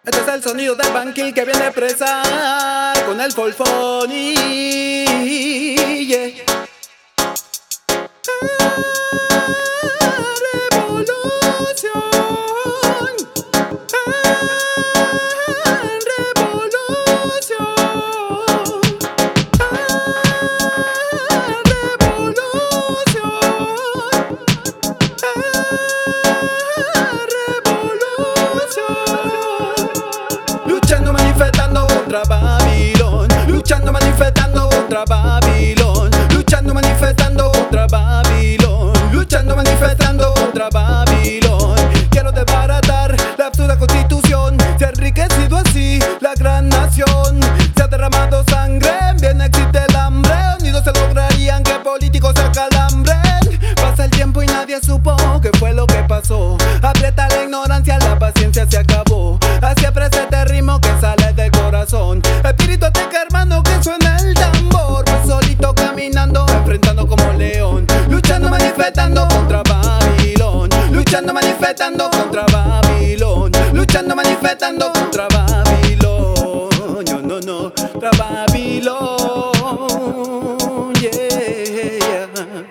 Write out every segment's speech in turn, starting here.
Este es el sonido del banquil que viene presa con el folfoni, yeah. Revolución, revolución, luchando, manifestando contra Babilón, luchando, manifestando contra Babilón, luchando, manifestando contra Babilón, luchando, manifestando contra Babilón. Quiero desbaratar la absurda constitución. Se ha enriquecido así la gran nación. Se ha derramado sangre, bien existe el hambre. Unidos se lograrían que políticos se acalambren. Pasa el tiempo y nadie supo qué fue lo que pasó. Aprieta la ignorancia, la paciencia se acabó. Así aprecia este ritmo que sale del corazón. Espíritu ataca, hermano, que suena el tambor. Pues solito caminando, enfrentando como león. Luchando, manifestando contra Babilón. Luchando, manifestando contra Babilón. Luchando, manifestando contra Babilón. No, no, contra Babilón, yeah.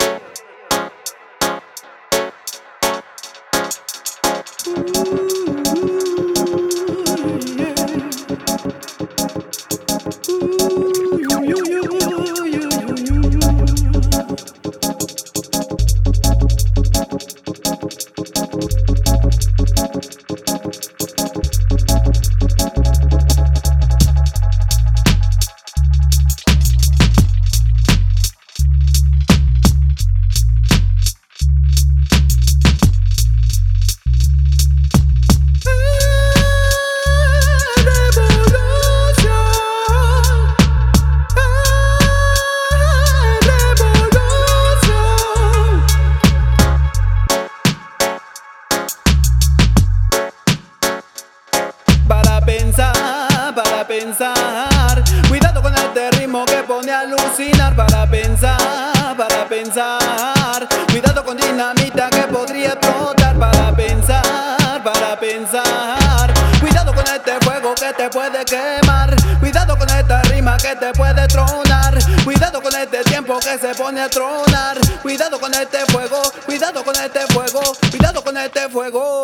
Para pensar, cuidado con este ritmo que pone a alucinar. Para pensar, cuidado con dinamita que podría explotar. Para pensar, cuidado con este fuego que te puede quemar. Cuidado con esta rima que te puede tronar. Cuidado con este tiempo que se pone a tronar. Cuidado con este fuego, cuidado con este fuego, cuidado con este fuego.